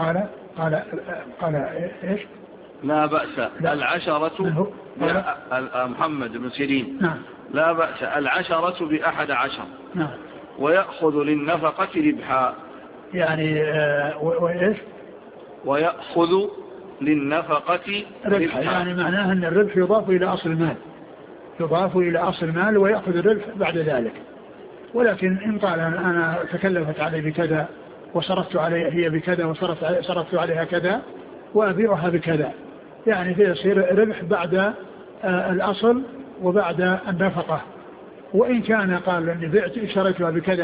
قال إيش؟ لا بأس 10 محمد بن سيرين. نعم. لا بأس 10 ب11. نعم. ويأخذ للنفقة ربحا، يعني وإيش؟ ويأخذ للنفقة ربحا، يعني معناه أن الربح يضاف إلى أصل المال ويأخذ الربح بعد ذلك. ولكن إن قال أنا تكلفت علي بكذا وصرفت عليها هي بكذا وصرفت عليها كذا وأبيعها بكذا، يعني فيصير ربح بعد الأصل وبعد النفقة. وإن كان قال أني اشتريتها بكذا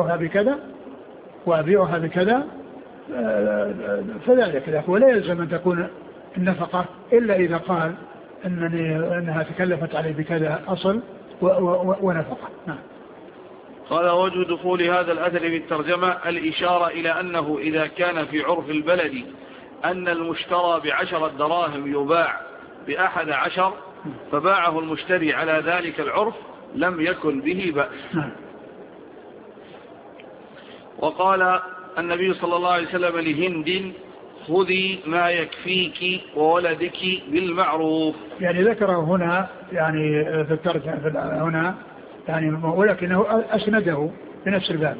وأبيعها بكذا فذلك، ولا يلزم أن تكون النفقة إلا إذا قال أنها تكلفت عليه بكذا أصل ونفقة. نعم. قال وجه دخول هذا الأثر في الترجمة الإشارة إلى أنه إذا كان في عرف البلد أن المشترى ب10 دراهم يباع ب11 فباعه المشتري على ذلك العرف لم يكن به بأس. وقال النبي صلى الله عليه وسلم لهند خذي ما يكفيك وولدك بالمعروف. يعني ذكره هنا يعني في الترجمة هنا يعني، ولكنه أسنده بنفس الباب.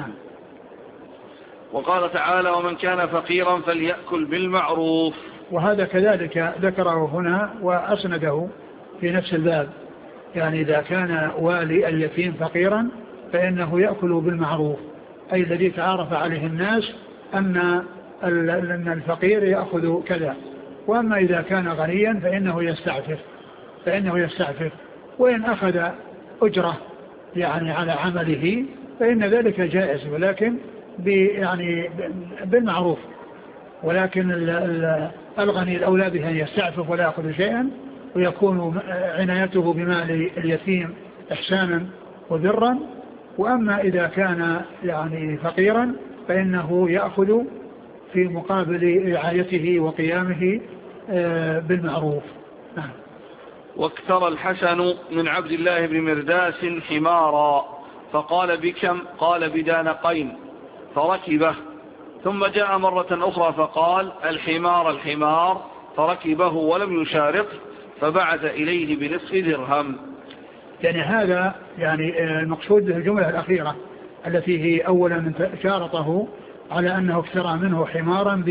وقال تعالى ومن كان فقيرا فليأكل بالمعروف، وهذا كذلك ذكره هنا وأسنده في نفس الباب، يعني إذا كان والي اليتيم فقيرا فإنه يأكل بالمعروف، أي الذي تعارف عليه الناس أن الفقير يأخذ كذا. وأما إذا كان غنيا فإنه يستعفف وإن أخذ أجرة يعني على عمله فإن ذلك جائز، ولكن يعني بالمعروف، ولكن الغني الأولى به أن يستعفف ولا يأخذ شيئا، ويكون عنايته بمال اليتيم إحسانا وبرا. وأما إذا كان يعني فقيرا فإنه يأخذ في مقابل رعايته وقيامه بالمعروف. نعم. واكترى الحسن من عبد الله بن مرداس حمارا فقال بكم؟ قال بدانقين، فركبه. ثم جاء مرة أخرى فقال الحمار، فركبه ولم يشارق، فبعث إليه بنصف درهم. يعني هذا يعني المقصود به الجملة الأخيرة التي هي أولا من شارطه على أنه اكترى منه حمارا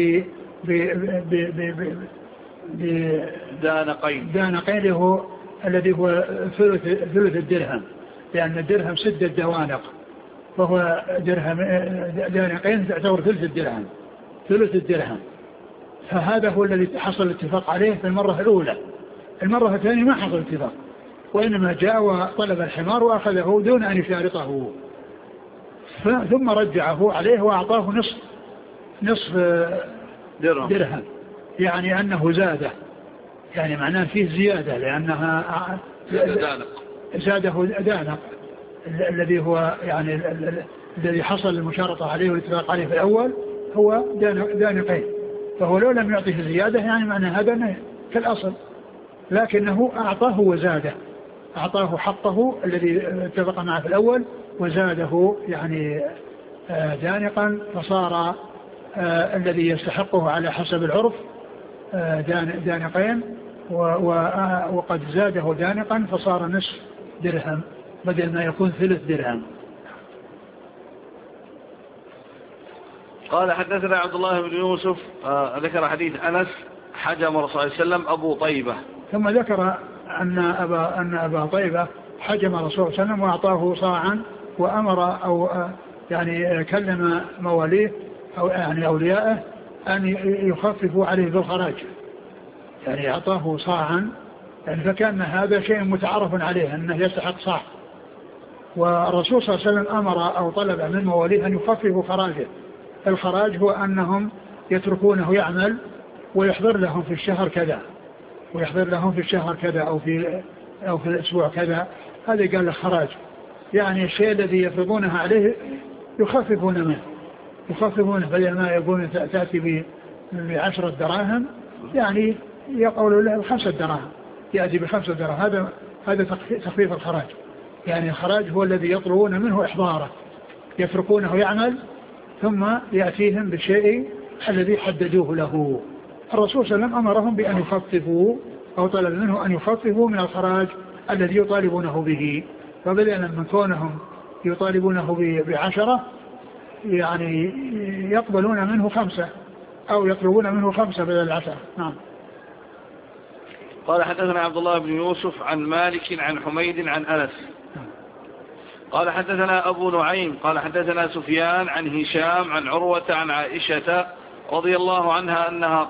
دانقين هو الذي هو ثلث الدرهم، لأن الدرهم 6 دوانق، فهو دانقين تعتبر ثلث الدرهم. فهذا هو الذي حصل الاتفاق عليه في المرة الأولى. المرة الثانية ما حصل اتفاق، وإنما جاء وطلب الحمار وأخذه دون أن يشارطه، ثم رجعه عليه وأعطاه نصف درهم، يعني أنه زاده، يعني معناه فيه زيادة، لأنها زاده دانق الذي هو يعني الذي حصل المشارطة عليه والاتفاق عليه في الأول هو دانقين، فهو لو لم يعطيه زيادة يعني معنى هذا كالأصل، لكنه أعطاه وزاده، أعطاه حقه الذي اتفق معه في الأول وزاده يعني دانقا، فصار الذي يستحقه على حسب العرف دانقين، وقد زاده دانقا فصار نصف درهم بدل ما يكون ثلث درهم. قال حدثنا عبد الله بن يوسف ذكر حديث أنس حجم رسول الله صلى الله عليه وسلم أبو طيبة، ثم ذكر أن أبا طيبة حجم رسول الله صلى الله عليه وسلم وأعطاه صاعا، وأمر أو يعني كلم مواليه أو يعني أوليائه أن يخففوا عليه بالخراج، يعني أعطاه صاعا، يعني فكان هذا شيء متعارف عليه أنه يستحق صاع، والرسول صلى الله عليه وسلم أمر أو طلب من مواليه أن يخففوا خراجه. الخراج هو أنهم يتركونه يعمل ويحضر لهم في الشهر كذا، ويحضر لهم في الشهر كذا أو في الأسبوع كذا، هذا قال الخراج، يعني الشيء الذي يفرضونه عليه يخففونه بدل ما يقولون تأتي ب10 دراهم يعني يقول له 5 دراهم، يأتي ب5 دراهم، هذا تخفيف الخراج. يعني الخراج هو الذي يطلبون منه إحضاره، يتركونه يعمل ثم يأتيهم بالشيء الذي حددوه له. الرسول صلى الله عليه وسلم أمرهم بأن يخففوا أو طلب منه أن يخففوا من الخراج الذي يطالبونه به، فبدلا من كونهم يطالبونه ب10 يعني يقبلون منه 5 أو يطلبون منه 5 بدل 10. نعم. قال حدثنا عبد الله بن يوسف عن مالك عن حميد عن أنس قال حدثنا أبو نعيم قال حدثنا سفيان عن هشام عن عروة عن عائشة رضي الله عنها أنها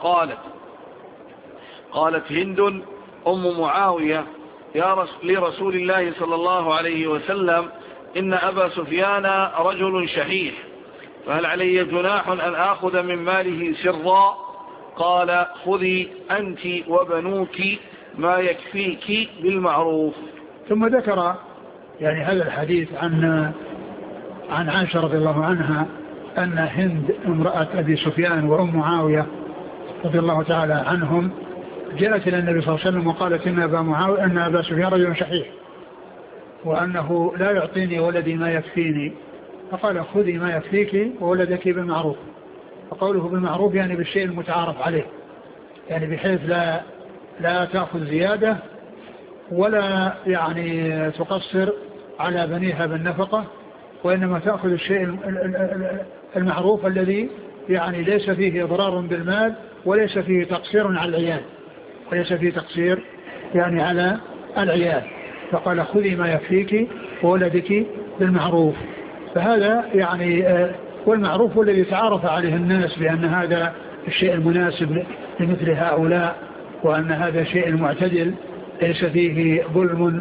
قالت هند أم معاوية لرسول الله صلى الله عليه وسلم إن أبا سفيان رجل شحيح، فهل علي جناح أن آخذ من ماله سرا؟ قال خذي أنت وبنوك ما يكفيك بالمعروف. ثم ذكر يعني هذا الحديث عن عائشة رضي الله عنها أن هند امرأة أبي سفيان وأم معاوية رضي الله تعالى عنهم جاءت إلى النبي صلى الله عليه وسلم وقالت إن أبا سفيان رجل شحيح وأنه لا يعطيني ولدي ما يكفيني، فقال خذي ما يكفيك وولدك بالمعروف. فقوله بالمعروف يعني بالشيء المتعارف عليه، يعني بحيث لا تأخذ زيادة ولا يعني تقصر على بنيها بالنفقة، وإنما تأخذ الشيء المعروف الذي يعني ليس فيه إضرار بالمال وليس فيه تقصير على العيال، وليس فيه تقصير يعني على العيال. فقال خذي ما يكفيك وولدك بالمعروف. فهذا يعني والمعروف هو الذي تعارف عليه الناس بأن هذا الشيء المناسب لمثل هؤلاء، وأن هذا شيء معتدل ليس فيه ظلم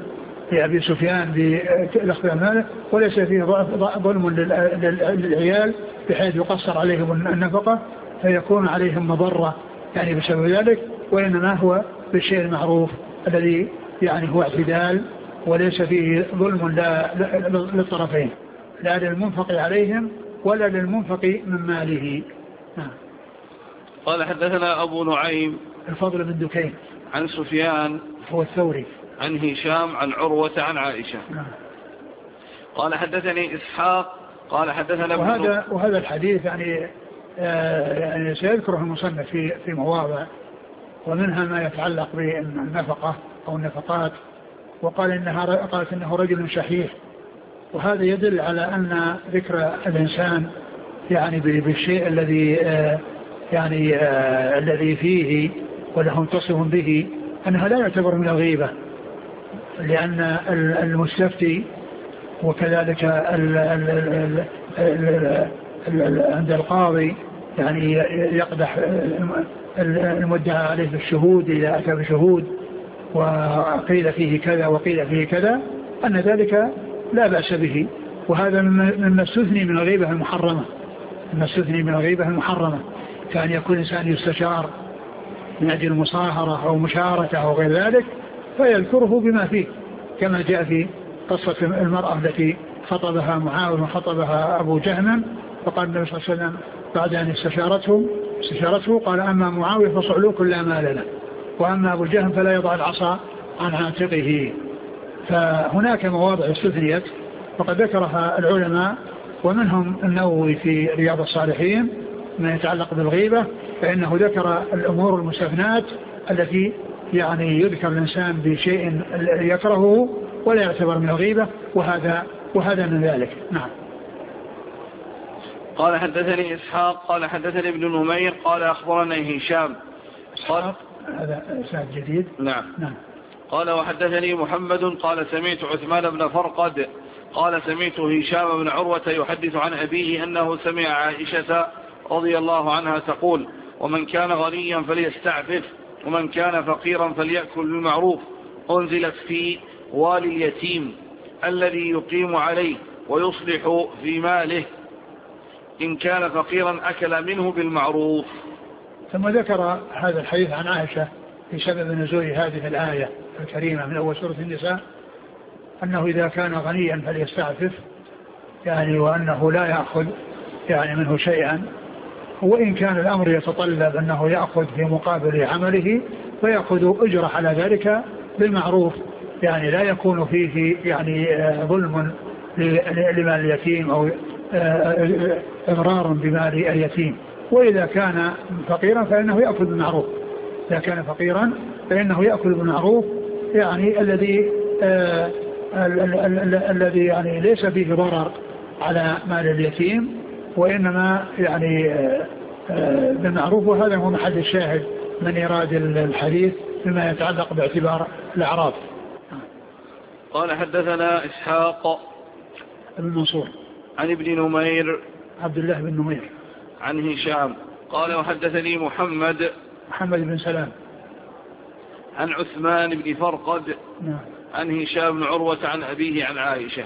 لأبي سفيان بالأخذ ماله، وليس فيه ظلم للعيال بحيث يقصر عليهم النفقة فيكون عليهم مضرة يعني بسبب ذلك، وإنما هو بالشيء المعروف الذي يعني هو اعتدال وليس فيه ظلم للطرفين، لا للمنفق عليهم ولا للمنفق من ماله. قال حدثنا أبو نعيم الفضل بن دكين عن سفيان هو الثوري عن هشام عن عروة عن عائشة. قال حدثني إسحاق قال حدثنا وهذا الحديث يعني سيذكره المصنف في مواضع، ومنها ما يتعلق بالنفقة أو النفقات، قالت إنه رجل شحيح، وهذا يدل على أن ذكر الإنسان يعني بالشيء الذي فيه وله متصف به أنها لا يعتبر من الغيبة، لأن المستفتي وكذلك عند القاضي يعني يقدح المدعى عليه بالشهود إذا أتى بشهود وقيل فيه كذا وقيل فيه كذا، أن ذلك لا بأس به، وهذا مما استثني من الغيبة المحرمة، كان يكون الإنسان يستشار من أجل المصاهرة أو مشاركة أو غير ذلك فيذكره بما فيه، كما جاء في قصة المرأة التي خطبها معاوية وخطبها أبو جهم، فقال النبي صلى الله عليه وسلم بعد أن استشارته قال: أما معاوية فصعلوك لا مال له، وأما أبو جهم فلا يضع العصا عن عاتقه. فهناك مواضع استثنيت وقد ذكرها العلماء، ومنهم النووي في رياض الصالحين ما يتعلق بالغيبة، فإنه ذكر الأمور المستثنات التي يعني يذكر الإنسان بشيء يكرهه ولا يعتبر من الغيبة، وهذا من ذلك. نعم. قال حدثني إسحاق قال حدثني ابن نمير قال أخبرنا هشام. هذا إسناد جديد. نعم. قال وحدثني محمد قال سمعت عثمان بن فرقد قال سمعت هشام بن عروة يحدث عن أبيه أنه سمع عائشة رضي الله عنها تقول: ومن كان غنيا فليستعفف ومن كان فقيرا فليأكل بالمعروف، أنزلت في والي اليتيم الذي يقيم عليه ويصلح في ماله، إن كان فقيرا أكل منه بالمعروف. ثم ذكر هذا الحديث عن عائشة في سبب نزول هذه الآية الكريمة من أول سورة النساء، أنه إذا كان غنيا فليستعفف، يعني وأنه لا يأخذ يعني منه شيئا، وإن كان الأمر يتطلب أنه يأخذ في مقابل عمله فيأخذ أجرة على ذلك بالمعروف، يعني لا يكون فيه يعني ظلم لمال اليتيم أو إضرار بمال اليتيم. وإذا كان فقيرا فإنه يأكل بالمعروف، إذا كان فقيرا فإنه يأكل بالمعروف، يعني الذي يعني ليس فيه ضرر على مال اليتيم، وإنما يعني بالمعروف. وهذا هو محل الشاهد من إيراد الحديث فيما يتعلق باعتبار الأعراض. قال حدثنا إسحاق بن منصور عن ابن نمير عبد الله بن نمير عن هشام قال وحدثني محمد بن سلام عن عثمان بن فرقد عن هشام بن عروة عن أبيه عن عائشة.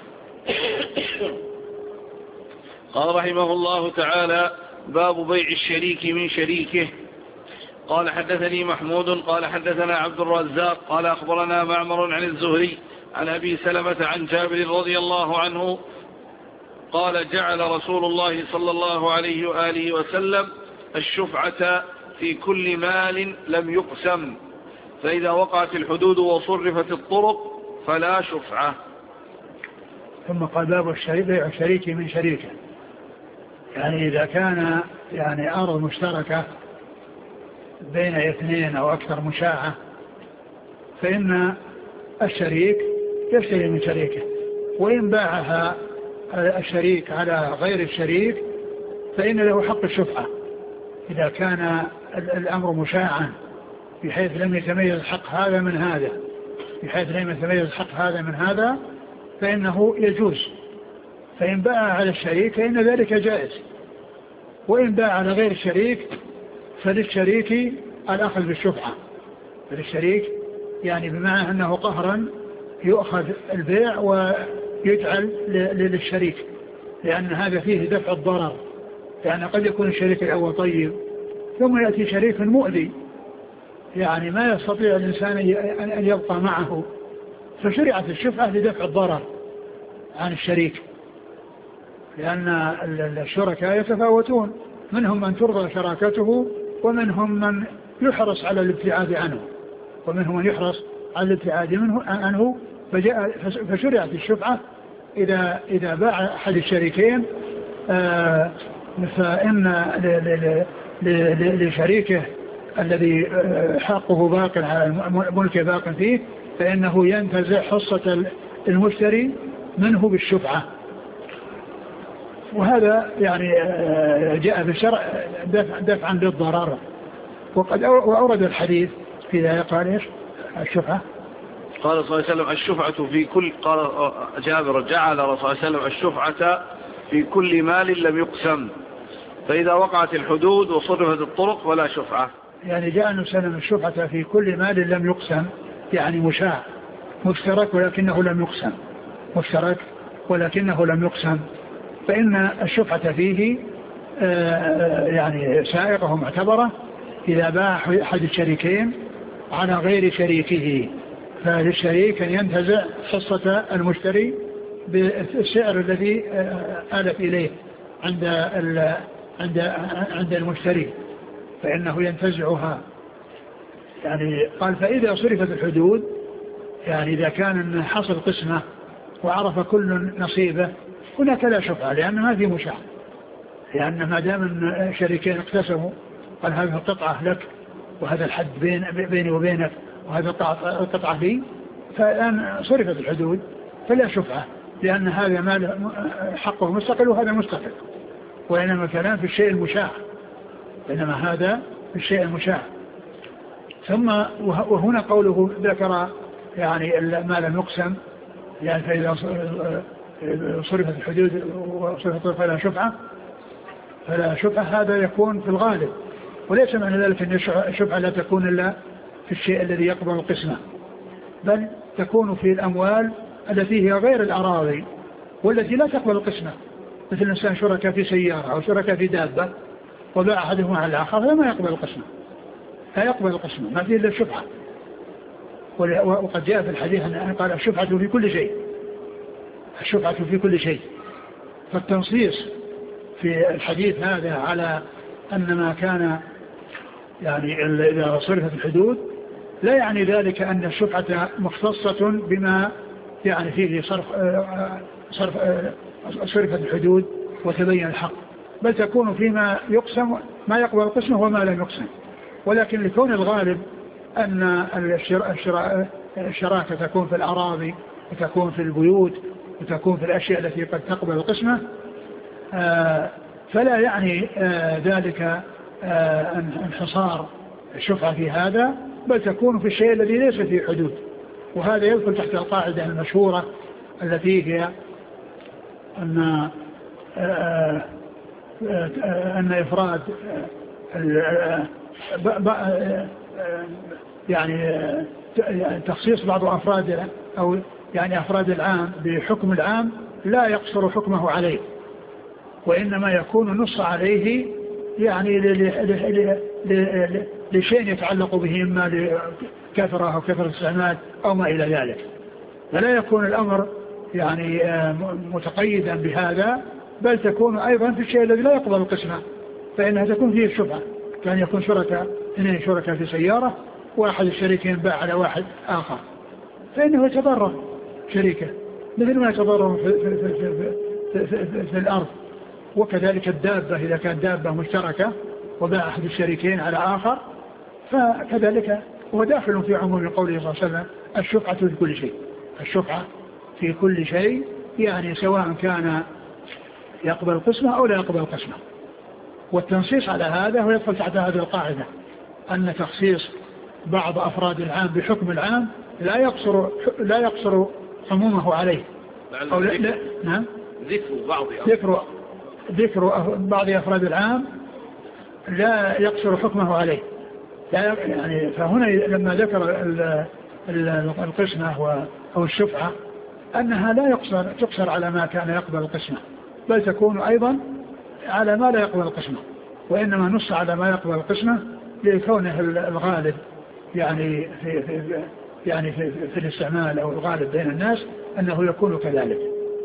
قال رحمه الله تعالى: باب بيع الشريك من شريكه. قال حدثني محمود قال حدثنا عبد الرزاق قال أخبرنا معمر عن الزهري عن أبي سلمة عن جابر رضي الله عنه قال: جعل رسول الله صلى الله عليه وآله وسلم الشفعة في كل مال لم يقسم، فإذا وقعت الحدود وصرفت الطرق فلا شفعة. ثم قال: باب بيع الشريك من شريكه، يعني إذا كان يعني أرض مشتركة بين اثنين أو أكثر مشاعة، فإن الشريك يشتري من شريكه، وإن باعها الشريك على غير الشريك فإن له حق الشفعة إذا كان الأمر مشاعا بحيث لم يتميز حق هذا من هذا، فإنه يجوز. فإن باع على الشريك فإن ذلك جائز، وإن باع على غير الشريك فللشريك الأخذ بالشفعة، فللشريك يعني بمعنى أنه قهرا يؤخذ البيع ويجعل للشريك، لأن هذا فيه دفع الضرر، يعني قد يكون الشريك الأول طيب ثم يأتي شريك مؤذي يعني ما يستطيع الإنسان أن يبقى معه، فشرعت الشفعة لدفع الضرر عن الشريك، لأن الشركاء يتفاوتون، منهم من ترضى شراكته ومنهم من يحرص على الابتعاد عنه ومنهم من يحرص على الابتعاد عنه. فشرعت الشفعة إذا باع أحد الشريكين فإن لشريكه الذي حقه باق على الملك باق فيه فإنه ينتزع حصة المشتري منه بالشفعة. وهذا يعني جاء في الشرع دفعا للضرر. وقد أورد الحديث في ذلك قال إيش الشفعة؟ قال صلى الله عليه وسلم الشفعة في كل، قال جابر جعل رسول الله صلى الله عليه وسلم الشفعة في كل مال لم يقسم، فإذا وقعت الحدود وصرفت الطرق ولا شفعة. يعني جاء أن سلم الشفعة في كل مال لم يقسم، يعني مشاع مشترك ولكنه لم يقسم، مشترك ولكنه لم يقسم، فإن الشفعة فيه يعني سائغة ومعتبرة إذا باع أحد الشريكين على غير شريكه، فللشريك أن ينتزع حصة المشتري بالسعر الذي آلت إليه عند المشتري، فإنه ينتزعها. يعني قال فإذا صرفت الحدود، يعني إذا كان حصل قسمة وعرف كل نصيبه هناك لا شفعة، لأن ما في مشاع، لأن ما دام الشريكين اقتسموا قال هذه القطعة لك وهذا الحد بيني وبينك وهذا القطعة لي، فالآن صرفت الحدود فلا شفعة، لأن هذا مال حقه مستقل وهذا مستقل، وإنما الكلام في الشيء المشاع، إنما هذا في الشيء المشاع. ثم وهنا قوله ذكر يعني ما لم يقسم، يعني فإذا صرفت الحدود وصرفت فلا شفعة، هذا يكون في الغالب، وليس معنى ذلك أن الشفعة لا تكون إلا في الشيء الذي يقبل القسمة، بل تكون في الأموال التي هي غير الأراضي والتي لا تقبل القسمة، مثل الإنسان شركة في سيارة أو شركة في دابة وباع أحدهما على الآخر فما يقبل القسمة، لا يقبل القسمة، ما فيه إلا الشفعة. وقد جاء في الحديث أن قال الشفعة في كل شيء، الشفعة في كل شيء. فالتنصيص في الحديث هذا على أن ما كان يعني إذا صرفت الحدود لا يعني ذلك أن الشفعة مختصة بما يعني فيه صرفت الحدود وتبين الحق، بل تكون فيما يقسم ما يقبل القسمة وما لم يقسم. ولكن لكون الغالب أن الشراكة تكون في الأراضي وتكون في البيوت وتكون في الأشياء التي قد تقبل القسمة، فلا يعني ذلك انحصار الشفعة في هذا، بل تكون في الشيء الذي ليس فيه حدود. وهذا يدخل تحت القاعدة المشهورة التي هي أن إفراد يعني تخصيص بعض أفراد أو يعني أفراد العام بحكم العام لا يقصر حكمه عليه، وإنما يكون نص عليه يعني لشيء يتعلق به إما لكثرة أو كثرة استعمال أو ما إلى ذلك، فلا يكون الأمر يعني متقيدا بهذا، بل تكون أيضا في الشيء الذي لا يقبل القسمة، فإنها تكون فيه الشفعة. كان يكون اثنين شركاء في سيارة واحد الشريكين باع على واحد آخر، فإنه يتضرر شريكه مثل ما يتضرر في الأرض. وكذلك الدابة إذا كانت دابة مشتركة وباع أحد الشريكين على آخر فكذلك هو داخل في عموم قوله صلى الله عليه وسلم الشفعة في كل شيء، الشفعة في كل شيء، يعني سواء كان يقبل القسمة أو لا يقبل القسمة. والتنصيص على هذا هو يدخل تحت هذه القاعدة أن تخصيص بعض أفراد العام بحكم العام لا يقصر عمومه عليه، أو لا نعم ذكر بعض أفراد العام لا يقصر حكمه عليه. يعني فهنا لما ذكر القسمة أو الشفعة أنها لا تقصر على ما كان يقبل القسمة، بل تكون أيضا على ما لا يقبل القسمة، وإنما نص على ما يقبل القسمة لكونه الغالب يعني في الاستعمال أو الغالب بين الناس أنه يكون كذلك.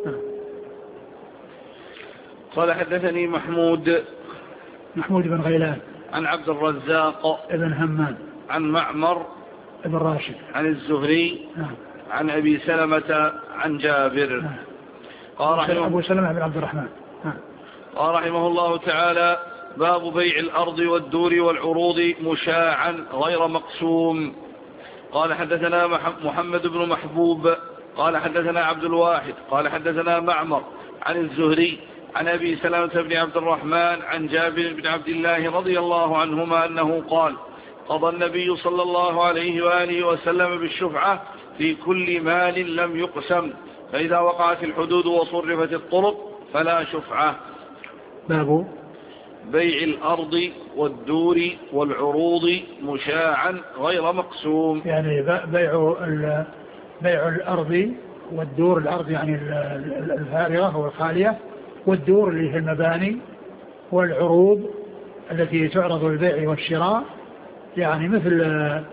قال حدثني محمود بن غيلان عن عبد الرزاق ابن همام عن معمر ابن راشد عن الزهري عن أبي سلمة عن جابر قال أبو سلمة بن عبد الرحمن. قال رحمه الله تعالى: باب بيع الأرض والدور والعروض مشاعا غير مقسوم. قال حدثنا محمد بن محبوب قال حدثنا عبد الواحد قال حدثنا معمر عن الزهري عن أبي سلمة بن عبد الرحمن عن جابر بن عبد الله رضي الله عنهما أنه قال: قضى النبي صلى الله عليه وآله وسلم بالشفعة في كل مال لم يقسم، فإذا وقعت الحدود وصرفت الطرق فلا شفعة. باب بيع الأرض والدور والعروض مشاعا غير مقسوم، يعني بيع الأرض والدور، الأرض يعني الفارغة والخالية، والدور اللي هي المباني، والعروض التي تعرض للبيع والشراء، يعني مثل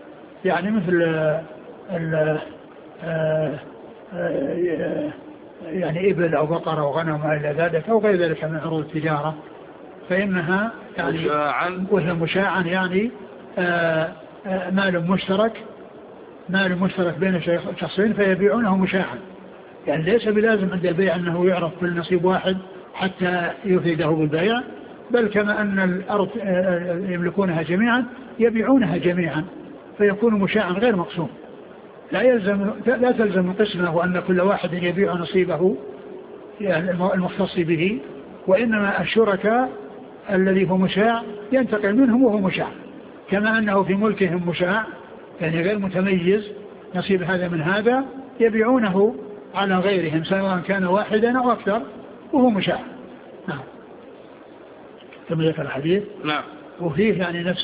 يعني إبل أو بقر أو غنم أو إلى ذلك أو غير ذلك من عروض التجارة، فإنها يعني وهي مشاعا يعني مال مشترك بين شخصين فيبيعونه مشاعا، يعني ليس بلازم عند البيع أنه يعرف كل نصيب واحد حتى يفيده بالبيع، بل كما أن الأرض يملكونها جميعا يبيعونها جميعا فيكون مشاعا غير مقسوم. لا تلزم القسمة وأن كل واحد يبيع نصيبه يعني المختص به، وإنما الشركاء الذي هو مشاع ينتقل منهم وهو مشاع، كما أنه في ملكهم مشاع يعني غير متميز نصيب هذا من هذا، يبيعونه على غيرهم سواء كان واحدا أو أكثر وهو مشاع. نعم. كما ذكر الحديث. نعم. وفيه يعني نفس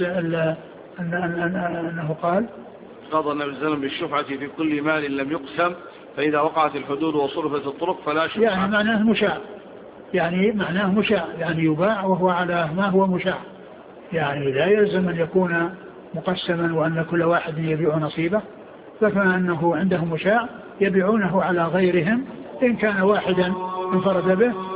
أنه قال: قضى النبي صلى الله عليه وسلم بالشفعة في كل مال لم يقسم، فإذا وقعت الحدود وصرفت الطرق فلا شفعة. يعني معناه مشاع، يعني يباع وهو على ما هو مشاع، يعني لا يلزم أن يكون مقسما وأن كل واحد يبيع نصيبه، فكما أنه عنده مشاع يبيعونه على غيرهم إن كان واحدا انفرد به